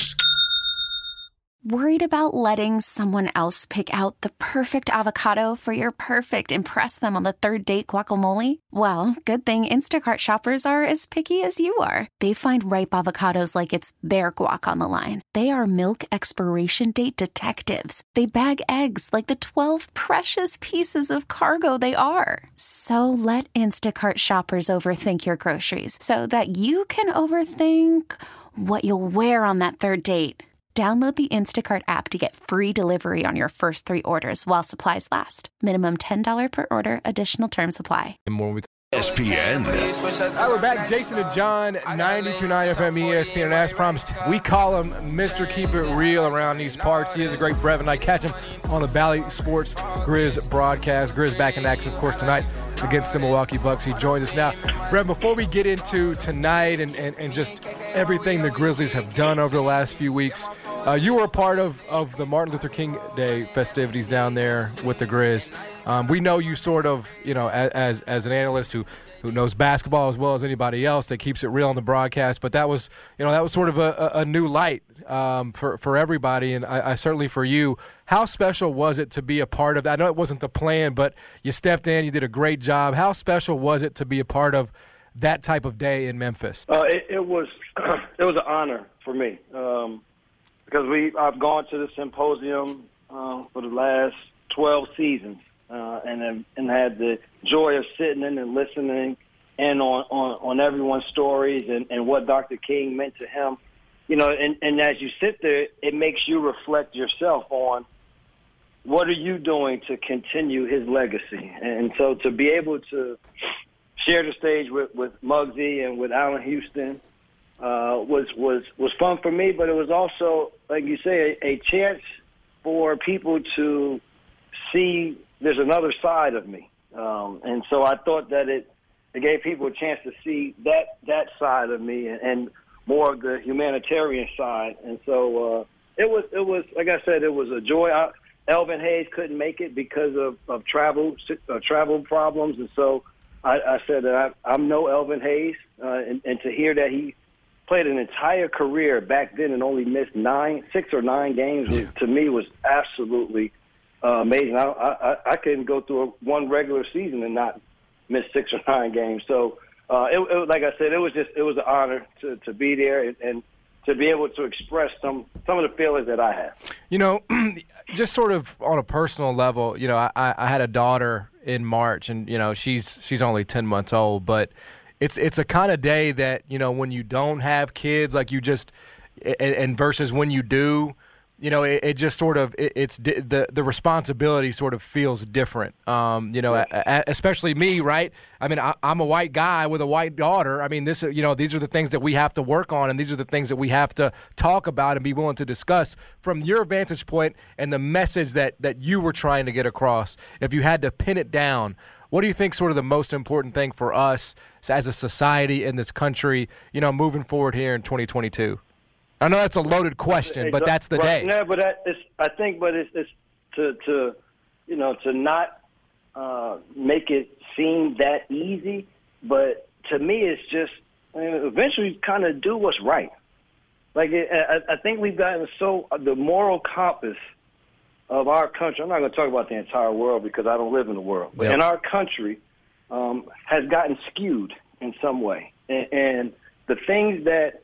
Worried about letting someone else pick out the perfect avocado for your perfect impress them on the third date guacamole? Well, good thing Instacart shoppers are as picky as you are. They find ripe avocados like it's their guac on the line. They are milk expiration date detectives. They bag eggs like the twelve precious pieces of cargo they are. So let Instacart shoppers overthink your groceries so that you can overthink what you'll wear on that third date. Download the Instacart app to get free delivery on your first three orders while supplies last. Minimum ten dollars per order. Additional terms apply. And more we S P N. All right, we're back. Jason and John, ninety-two point nine F M E S P N. And as promised, we call him Mister Keep It Real around these parts. He is a great Brevin. I catch him on the Bally Sports Grizz broadcast. Grizz back in action, of course, tonight against the Milwaukee Bucks. He joins us now. Brevin, before we get into tonight and, and, and just everything the Grizzlies have done over the last few weeks, uh, you were a part of, of the Martin Luther King Day festivities down there with the Grizz. Um, we know you sort of, you know, as as an analyst who, who knows basketball as well as anybody else that keeps it real on the broadcast, but that was, you know, that was sort of a, a new light um, for, for everybody, and I, I certainly for you. How special was it to be a part of that? I know it wasn't the plan, but you stepped in, you did a great job. How special was it to be a part of that type of day in Memphis? Uh, it, it was it was an honor for me um, because we I've gone to the symposium uh, for the last twelve seasons. Uh, and and had the joy of sitting in and listening and on, on, on everyone's stories and, and what Doctor King meant to him. You know, and, and as you sit there, it makes you reflect yourself on what are you doing to continue his legacy. And so to be able to share the stage with, with Muggsy and with Allen Houston uh, was, was, was fun for me, but it was also, like you say, a, a chance for people to see there's another side of me. Um, and so I thought that it, it gave people a chance to see that that side of me and, and more of the humanitarian side. And so uh, it was, it was like I said, it was a joy. I, Elvin Hayes couldn't make it because of, of travel uh, travel problems. And so I, I said that I, I'm no Elvin Hayes. Uh, and, and to hear that he played an entire career back then and only missed nine, six or nine games, was, to me was absolutely Uh, amazing. I, I I couldn't go through a, one regular season and not miss six or nine games. So, uh, it, it, like I said, it was just it was an honor to, to be there and, and to be able to express some some of the feelings that I have. You know, just sort of on a personal level, you know, I, I had a daughter in March, and you know, she's she's only ten months old, but it's it's a kind of day that, you know, when you don't have kids, like you just and, and versus when you do. You know, it, it just sort of it, it's di- the the responsibility sort of feels different. Um, you know, a, a, especially me, right? I mean, I, I'm a white guy with a white daughter. I mean, this, you know, these are the things that we have to work on, and these are the things that we have to talk about and be willing to discuss from your vantage point and the message that that you were trying to get across. If you had to pin it down, what do you think sort of the most important thing for us as a society in this country, you know, moving forward here in twenty twenty-two? I know that's a loaded question, but that's the day. No, but that is, I think, but it's, it's to, to, you know, to not uh, make it seem that easy. But to me, it's just I mean, eventually kind of do what's right. Like it, I, I think we've gotten so the moral compass of our country, I'm not going to talk about the entire world because I don't live in the world, but Yep. in our country um, has gotten skewed in some way. And, and the things that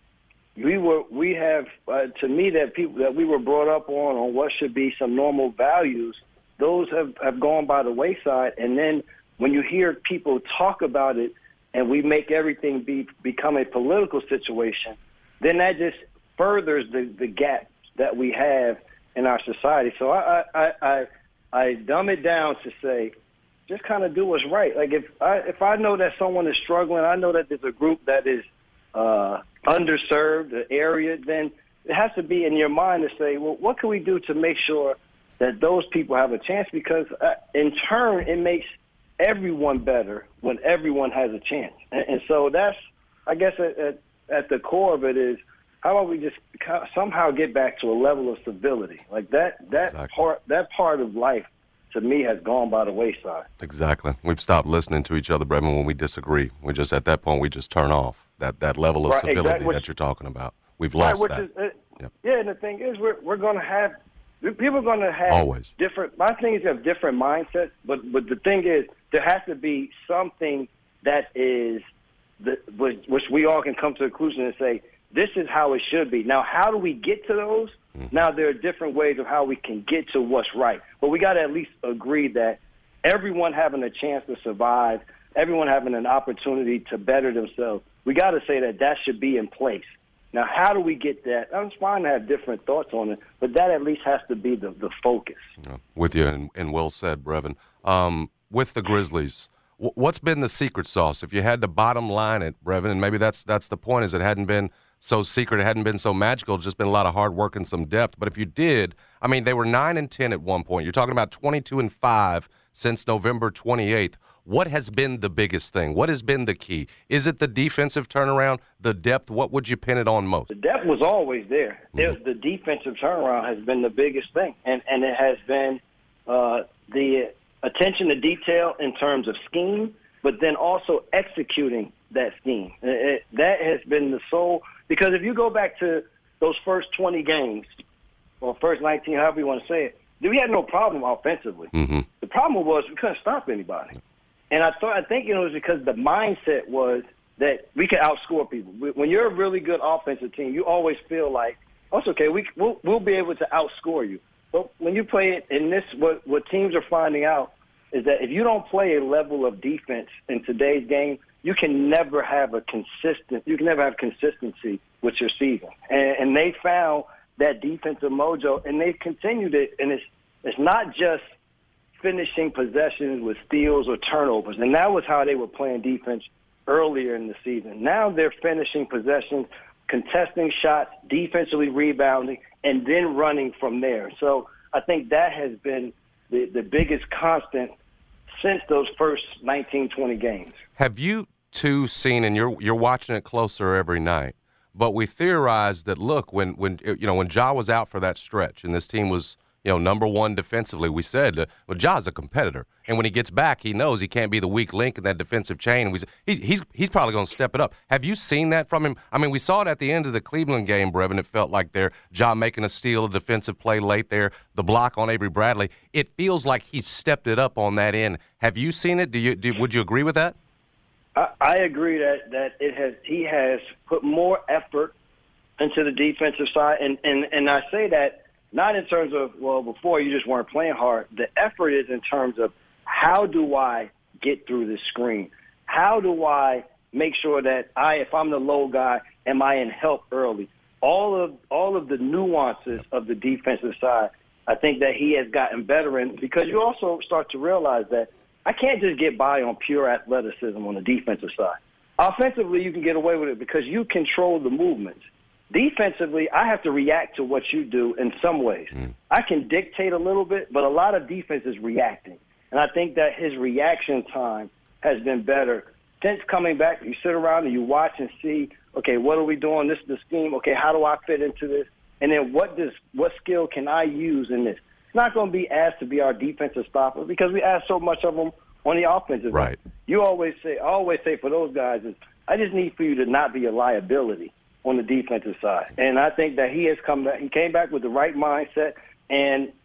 we were, we have, uh, to me, that people that we were brought up on, on what should be some normal values, those have, have gone by the wayside. And then when you hear people talk about it and we make everything be become a political situation, then that just furthers the, the gap that we have in our society. So I, I, I, I dumb it down to say, just kind of do what's right. Like if I, if I know that someone is struggling, I know that there's a group that is uh, underserved, an area, then it has to be in your mind to say, well, what can we do to make sure that those people have a chance? Because uh, in turn, it makes everyone better when everyone has a chance. And, and so that's, I guess, at, at, at the core of it is, how about we just somehow get back to a level of civility? Like that, that Exactly. part, that part of life, to me, has gone by the wayside. Exactly. We've stopped listening to each other, Brevin, when we disagree. We just, at that point, we just turn off that, that level of Right, civility exactly, which- that you're talking about. We've Right, lost which that. is, uh, Yep. Yeah, and the thing is, we're we're going to have people are going to have Always. different. My thing is, you have different mindsets, but but the thing is, there has to be something that is the which, which we all can come to a conclusion and say, this is how it should be. Now, how do we get to those? Mm-hmm. Now, there are different ways of how we can get to what's right. But we got to at least agree that everyone having a chance to survive, everyone having an opportunity to better themselves, we got to say that that should be in place. Now, how do we get that? It's fine to have different thoughts on it, but that at least has to be the, the focus. Yeah, with you, and, and well said, Brevin. Um, with the Grizzlies, w- what's been the secret sauce? If you had to bottom line it, Brevin, and maybe that's that's the point, is it hadn't been so secret, it hadn't been so magical, it's just been a lot of hard work and some depth. But if you did, I mean, they were nine and ten at one point. You're talking about twenty-two and five since November twenty-eighth. What has been the biggest thing? What has been the key? Is it the defensive turnaround, the depth? What would you pin it on most? The depth was always there. Mm-hmm. It, the defensive turnaround has been the biggest thing, and, and it has been uh, the attention to detail in terms of scheme, but then also executing that scheme. It, it, that has been the sole – because if you go back to those first twenty games, or first nineteen, however you want to say it, we had no problem offensively. Mm-hmm. The problem was we couldn't stop anybody. And I thought, I think it was because the mindset was that we could outscore people. When you're a really good offensive team, you always feel like, oh, it's okay, we, we'll, we'll be able to outscore you. But when you play it in this, what, what teams are finding out is that if you don't play a level of defense in today's game, you can never have a consistent, you can never have consistency with your season. And, and they found that defensive mojo, and they've continued it. And it's it's not just finishing possessions with steals or turnovers. And that was how they were playing defense earlier in the season. Now they're finishing possessions, contesting shots, defensively rebounding, and then running from there. So I think that has been the, the biggest constant since those first nineteen, twenty games. Have you two seen, and you're you're watching it closer every night, but we theorized that, look, when, when you know when Ja was out for that stretch and this team was, you know, number one defensively, we said, uh, well, Ja's a competitor. And when he gets back, he knows he can't be the weak link in that defensive chain. We said, he's, he's, he's probably going to step it up. Have you seen that from him? I mean, we saw it at the end of the Cleveland game, Brevin. It felt like there, Ja making a steal, a defensive play late there, the block on Avery Bradley. It feels like he's stepped it up on that end. Have you seen it? Do you do, would you agree with that? I, I agree that, that it has he has put more effort into the defensive side. And, and, and I say that not in terms of, well, before you just weren't playing hard. The effort is in terms of how do I get through this screen? How do I make sure that I, if I'm the low guy, am I in help early? All of all of the nuances of the defensive side, I think that he has gotten better in, because you also start to realize that I can't just get by on pure athleticism on the defensive side. Offensively, you can get away with it because you control the movements. Defensively, I have to react to what you do in some ways. Mm. I can dictate a little bit, but a lot of defense is reacting. And I think that his reaction time has been better. Since coming back, you sit around and you watch and see, okay, what are we doing? This is the scheme. Okay, how do I fit into this? And then what does what skill can I use in this? It's not going to be asked to be our defensive stopper because we ask so much of them on the offensive right. end. You always say, I always say for those guys is, I just need for you to not be a liability on the defensive side. And I think that he has come back. He came back with the right mindset. And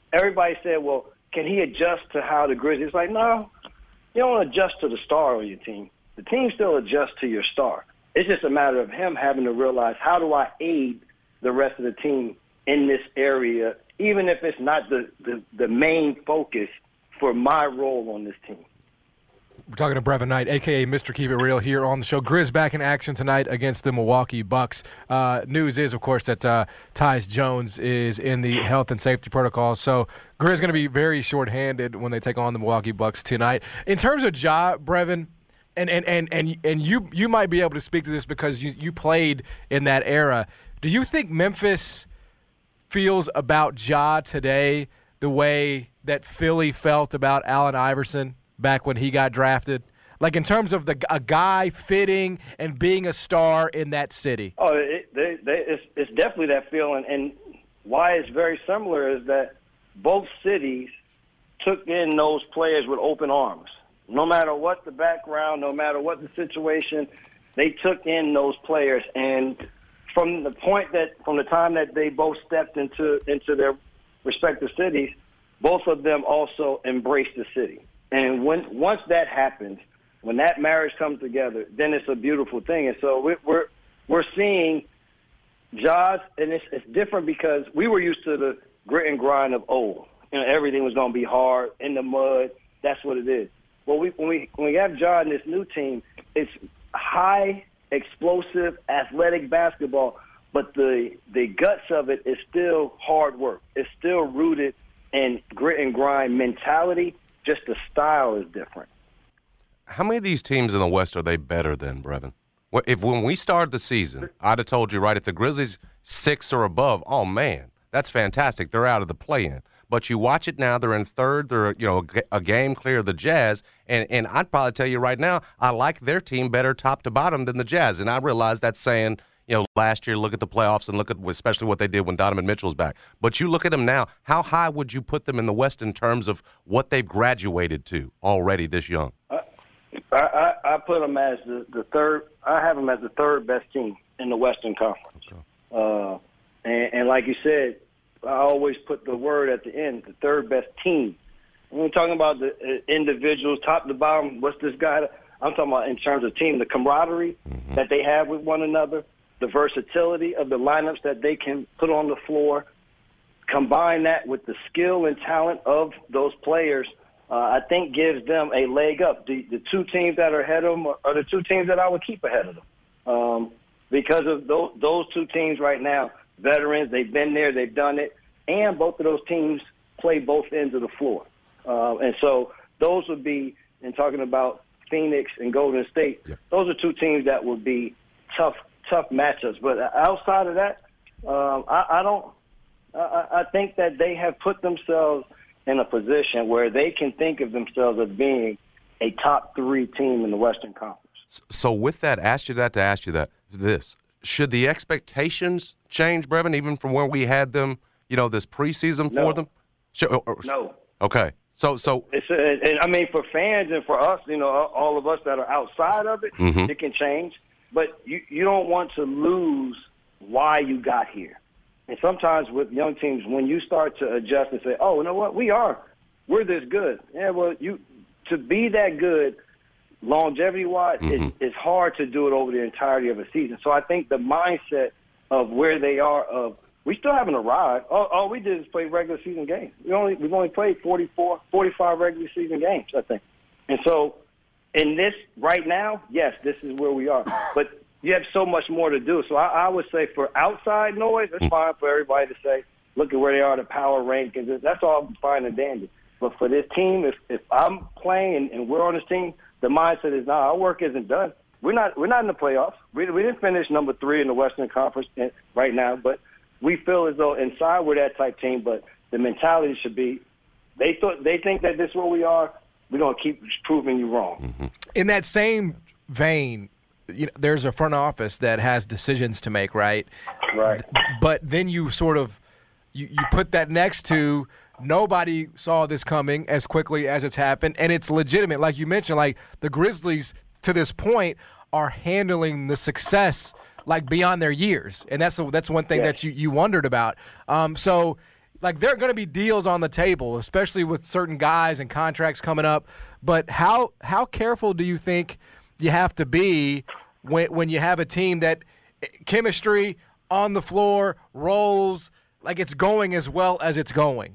everybody said, well, can he adjust to how the Grizzlies? It's like, no, you don't adjust to the star on your team. The team still adjusts to your star. It's just a matter of him having to realize, how do I aid the rest of the team in this area, even if it's not the, the, the main focus for my role on this team. We're talking to Brevin Knight, a k a. Mister Keep It Real, here on the show. Grizz back in action tonight against the Milwaukee Bucks. Uh, news is, of course, that uh, Tyus Jones is in the health and safety protocol. So Grizz going to be very shorthanded when they take on the Milwaukee Bucks tonight. In terms of Ja, Brevin, and and and and, and you you might be able to speak to this because you, you played in that era. Do you think Memphis feels about Ja today the way that Philly felt about Allen Iverson back when he got drafted? Like in terms of the a guy fitting and being a star in that city? Oh, it, they, they, it's, it's definitely that feeling. And why it's very similar is that both cities took in those players with open arms. No matter what the background, no matter what the situation, they took in those players. And from the point that, from the time that they both stepped into into their respective cities, both of them also embraced the city. And when once that happens, when that marriage comes together, then it's a beautiful thing. And so we're we're, we're seeing Jaws, and it's, it's different because we were used to the grit and grind of old. You know, everything was going to be hard in the mud. That's what it is. Well, we, when we when we have Ja in this new team, it's high, explosive, athletic basketball, but the the guts of it is still hard work. It's still rooted in grit and grind mentality. Just the style is different. How many of these teams in the West are they better than, Brevin? If when we started the season, I'd have told you, right, if the Grizzlies six or above, oh, man, that's fantastic. They're out of the play-in. But you watch it now, they're in third. They're, you know, a game clear of the Jazz. And, and I'd probably tell you right now, I like their team better top to bottom than the Jazz. And I realize that's saying, you know, last year, look at the playoffs and look at especially what they did when Donovan Mitchell's back. But you look at them now, how high would you put them in the West in terms of what they've graduated to already this young? I, I, I put them as the, the third. I have them as the third best team in the Western Conference. Okay. Uh, and, and like you said, I always put the word at the end, the third best team. When we're talking about the uh, individuals, top to bottom, what's this guy? I'm talking about in terms of team, the camaraderie mm-hmm. that they have with one another, the versatility of the lineups that they can put on the floor, combine that with the skill and talent of those players, uh, I think gives them a leg up. The, the two teams that are ahead of them are, are the two teams that I would keep ahead of them. Um, because of those, those two teams right now, veterans, they've been there, they've done it, and both of those teams play both ends of the floor. Uh, and so those would be, in talking about Phoenix and Golden State, yeah. those are two teams that would be tough tough matchups. But outside of that, um, I, I don't I, I think that they have put themselves in a position where they can think of themselves as being a top three team in the Western Conference. So with that, ask you that to ask you that, this. Should the expectations change, Brevin, even from where we had them, you know, this preseason for no. them? Should, or, or, no. Okay. So, so it's a, and I mean, for fans and for us, you know, all of us that are outside of it, mm-hmm. it can change. But you, you don't want to lose why you got here. And sometimes with young teams, when you start to adjust and say, oh, you know what, we are, we're this good. Yeah, well, you to be that good longevity-wise, mm-hmm. it's, it's hard to do it over the entirety of a season. So I think the mindset of where they are, of we still haven't arrived. All, all we did is play regular season games. We only, we've only played forty-four, forty-five regular season games, I think. And so in this right now, yes, this is where we are. But you have so much more to do. So I, I would say for outside noise, it's fine for everybody to say, look at where they are, the power rankings. That's all fine and dandy. But for this team, if, if I'm playing and, and we're on this team, the mindset is, nah, our work isn't done. We're not we're not in the playoffs. We, we didn't finish number three in the Western Conference right now, but we feel as though inside we're that type team. But the mentality should be, they thought they think that this is where we are. We're going to keep proving you wrong. Mm-hmm. In that same vein, you know, there's a front office that has decisions to make, right? Right. But then you sort of you, you put that next to nobody saw this coming as quickly as it's happened, and it's legitimate. Like you mentioned, like the Grizzlies to this point are handling the success like beyond their years, and that's a, that's one thing yeah. that you, you wondered about. Um, so like there are going to be deals on the table, especially with certain guys and contracts coming up. But how how careful do you think you have to be when when you have a team that chemistry on the floor rolls like it's going as well as it's going?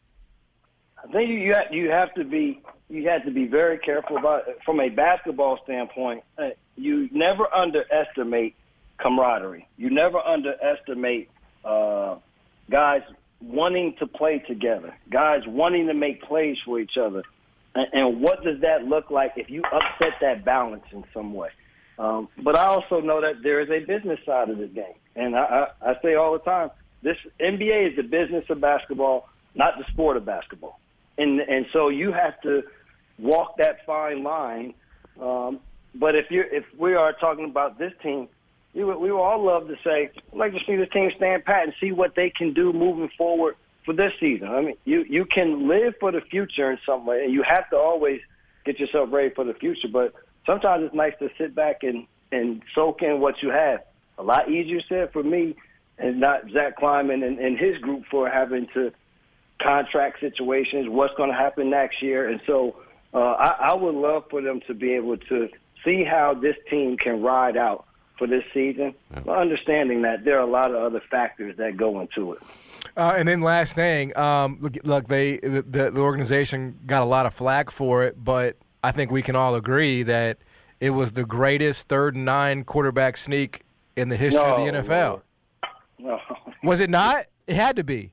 I think you have, you have to be you have to be very careful about from a basketball standpoint. Uh, you never underestimate camaraderie. You never underestimate uh, guys wanting to play together, guys wanting to make plays for each other. And, and what does that look like if you upset that balance in some way? Um, but I also know that there is a business side of the game. And I, I, I say all the time, this N B A is the business of basketball, not the sport of basketball. And and so you have to walk that fine line. Um, but if you if we are talking about this team, we would, we would all love to say, I'd like to see this team stand pat and see what they can do moving forward for this season. I mean, you, you can live for the future in some way, and you have to always get yourself ready for the future. But sometimes it's nice to sit back and, and soak in what you have. A lot easier said for me and not Zach Kleiman and, and his group for having to contract situations, what's going to happen next year. And so uh, I, I would love for them to be able to see how this team can ride out for this season, yeah. understanding that there are a lot of other factors that go into it. Uh, and then last thing, um, look, look, they the, the organization got a lot of flack for it, but I think we can all agree that it was the greatest third and nine quarterback sneak in the history no, of the N F L. No. Was it not? It had to be.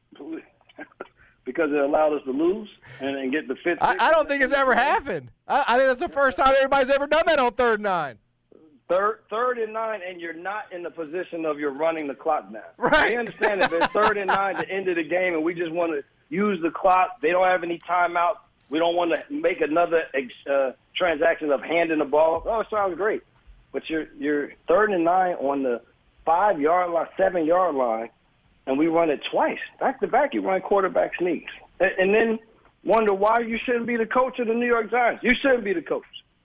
Because it allowed us to lose and, and get the fifth. I, I don't think it's ever happened. I, I think that's the first time everybody's ever done that on third and nine. Third, third and nine, and you're not in the position of you're running the clock down. Right. They understand if it's third and nine, the end of the game, and we just want to use the clock. They don't have any timeout. We don't want to make another uh, transaction of handing the ball. Oh, it sounds great, but you're you're third and nine on the five yard line, seven yard line, and we run it twice back to back. You run quarterback sneaks, and, and then wonder why you shouldn't be the coach of the New York Giants. You shouldn't be the coach.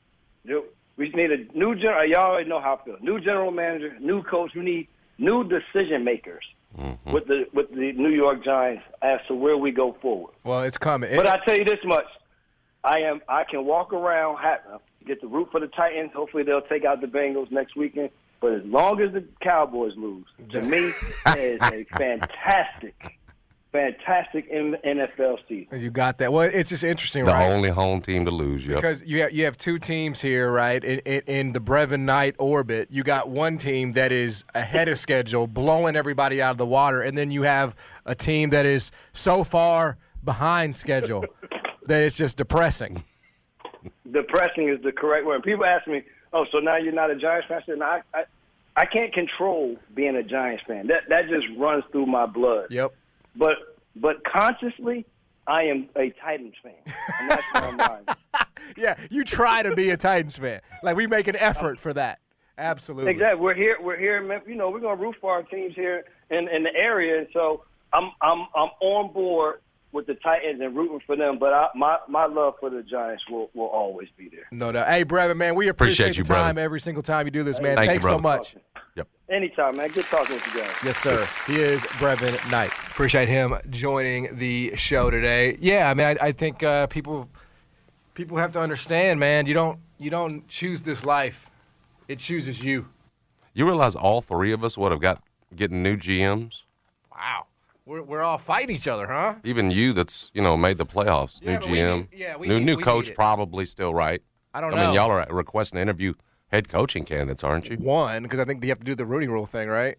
You We need a new general. Y'all already know how I feel. New general manager, new coach. We need new decision makers mm-hmm. with the with the New York Giants as to where we go forward. Well, it's coming. But I tell you this much: I am. I can walk around, get the root for the Titans. Hopefully, they'll take out the Bengals next weekend. But as long as the Cowboys lose, to me, it is a fantastic. Fantastic N F L season. You got that. Well, it's just interesting, the right? The only home team to lose, yep. Because you have, you have two teams here, right, in, in, in the Brevin Knight orbit. You got one team that is ahead of schedule, blowing everybody out of the water, and then you have a team that is so far behind schedule that it's just depressing. Depressing is the correct word. People ask me, oh, so now you're not a Giants fan? I said, no, I, I, I can't control being a Giants fan. That That just runs through my blood. Yep. But but consciously, I am a Titans fan, and that's where I'm at. Yeah, you try to be a Titans fan. Like, we make an effort for that. Absolutely. Exactly. We're here. We're here. In Memphis. You know, we're gonna root for our teams here in, in the area, and so I'm I'm I'm on board with the Titans and rooting for them. But I, my my love for the Giants will, will always be there. No doubt. Hey, Brevin, man, we appreciate, appreciate you, the time brother. every single time you do this, man. Thank Thanks you, so much. Yep. Anytime, man. Good talking with you guys. Yes, sir. He is Brevin Knight. Appreciate him joining the show today. Yeah, I mean, I, I think uh, people people have to understand, man. You don't you don't choose this life; it chooses you. You realize all three of us would have got getting new G Ms? Wow, we're we're all fighting each other, huh? Even you, that's you know made the playoffs, Yeah, new but G we M, need- yeah, we new need- new we coach, need it. probably still right. I don't I know. mean, y'all are requesting to interview head coaching candidates, aren't you? One, because I think you have to do the Rooney Rule thing, right?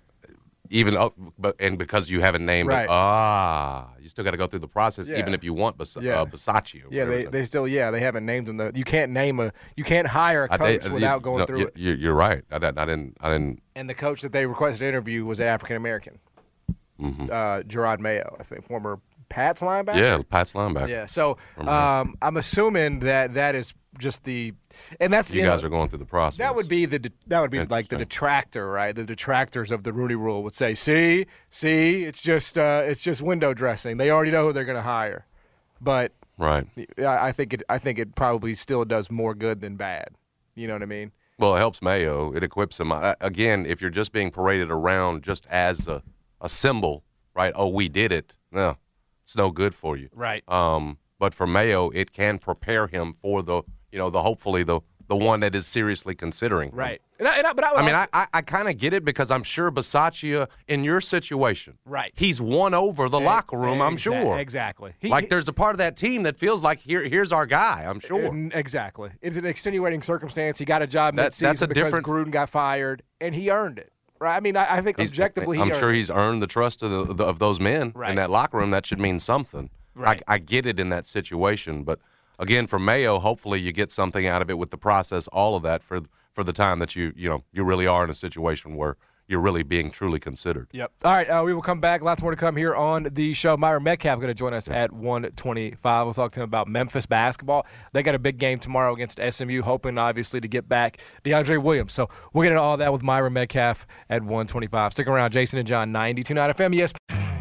Even oh, but and because you haven't named Right. it, ah, you still got to go through the process, Yeah. even if you want Bas- Yeah. uh, Basacci. Or Yeah, whatever they, the- they still yeah they haven't named them. The, you can't name a you can't hire a I- coach I- without you- going no, through you, it. you- You're right. I, didn't- I didn't. I didn't. And the coach that they requested to interview was an African American, Mm-hmm. uh, Gerard Mayo, I think, former Pats linebacker. Yeah, Pat's linebacker. Yeah. So From um, I'm assuming that that is just the, and that's You you guys know, are going through the process. That would be the de- that would be like the Interesting. detractor, right? The detractors of the Rooney Rule would say, "See, see, it's just uh, it's just window dressing. They already know who they're going to hire." But right. I, I think it I think it probably still does more good than bad. You know what I mean? Well, it helps Mayo. It equips him. I, again, if you're just being paraded around just as a, a symbol, right? Oh, we did it. No, it's no good for you. Right. Um, but for Mayo, it can prepare him for the, you know, the hopefully the the one that is seriously considering him. Right. And I, and I, but I, would I mean, also, I, I, I kind of get it because I'm sure Bisaccia, in your situation, right. he's won over the Ex- locker room, I'm exa- sure. Exactly. He, Like there's a part of that team that feels like here, here's our guy, I'm sure. And exactly. It's an extenuating circumstance. He got a job That- mid-season that's a because different- Gruden got fired, and he earned it. Right? I mean, I, I think He's- objectively he I'm earned sure it. he's earned the trust of, the, the, of those men Right. in that locker room. That should mean something. Right. I, I get it in that situation, but again, for Mayo, hopefully you get something out of it with the process, all of that for for the time that you you know you really are in a situation where you're really being truly considered. Yep. All right, uh, we will come back. Lots more to come here on the show. Myron Metcalf going to join us at one twenty-five. We'll talk to him about Memphis basketball. They got a big game tomorrow against S M U, hoping obviously to get back DeAndre Williams. So we'll get into all that with Myron Metcalf at one twenty-five. Stick around. Jason and John, ninety-two point nine F M. Yes.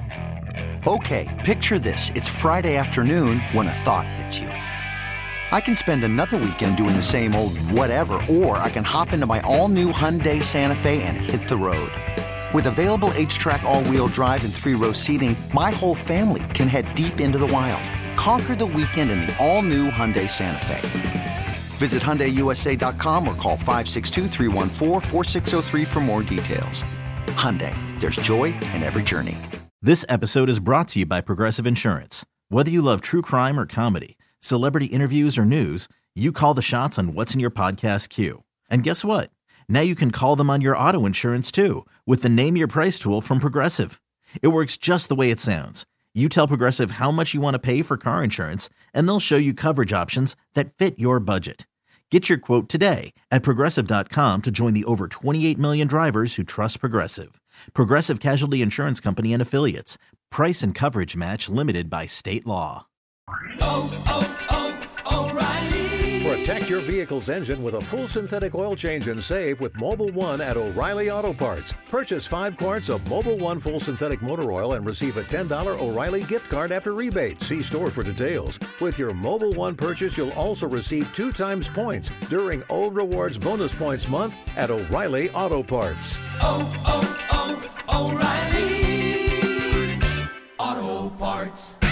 Okay, picture this. It's Friday afternoon when a thought hits you. I can spend another weekend doing the same old whatever, or I can hop into my all-new Hyundai Santa Fe and hit the road. With available H-Track all-wheel drive and three-row seating, my whole family can head deep into the wild. Conquer the weekend in the all-new Hyundai Santa Fe. Visit Hyundai U S A dot com or call five six two, three one four, four six zero three for more details. Hyundai, there's joy in every journey. This episode is brought to you by Progressive Insurance. Whether you love true crime or comedy, celebrity interviews or news, you call the shots on what's in your podcast queue. And guess what? Now you can call them on your auto insurance too with the Name Your Price tool from Progressive. It works just the way it sounds. You tell Progressive how much you want to pay for car insurance, and they'll show you coverage options that fit your budget. Get your quote today at Progressive dot com to join the over twenty-eight million drivers who trust Progressive. Progressive Casualty Insurance Company and Affiliates. Price and coverage match limited by state law. Oh, oh, oh, O'Reilly. Protect your vehicle's engine with a full synthetic oil change and save with Mobil one at O'Reilly Auto Parts. Purchase five quarts of Mobil one full synthetic motor oil and receive a ten dollars O'Reilly gift card after rebate. See store for details. With your Mobil one purchase, you'll also receive two times points during O Rewards Bonus Points Month at O'Reilly Auto Parts. Oh, oh, oh, O'Reilly Auto Parts.